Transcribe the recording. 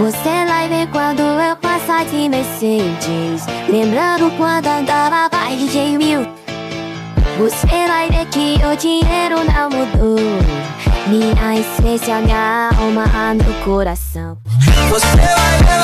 Você vai ver quando eu passar de Mercedes, lembrando quando andava mais de 100 mil. Você vai ver que o dinheiro não mudou, minha essência, minha alma, meu coração. Você vai ver